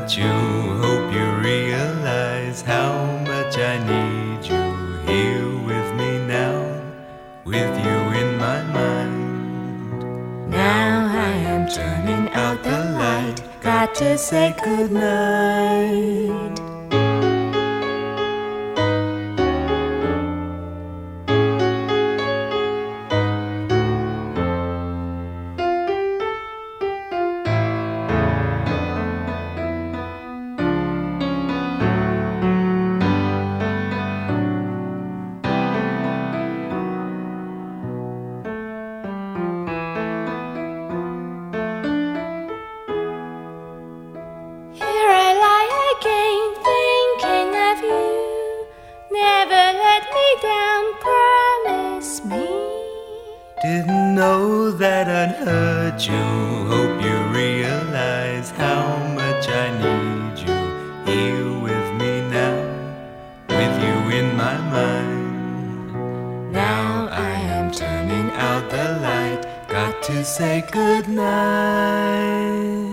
hurt you. Hope you realize how much I need you here with me now, with you in my mind. Now I am turning out the light, got to say goodnight. Here I lie again, thinking of you. Never let me down, promise me. Didn't know that I'd hurt you. Hope you realize how much I need you here with me now, with you in my mind. Now I am turning out the light, Got to say goodnight.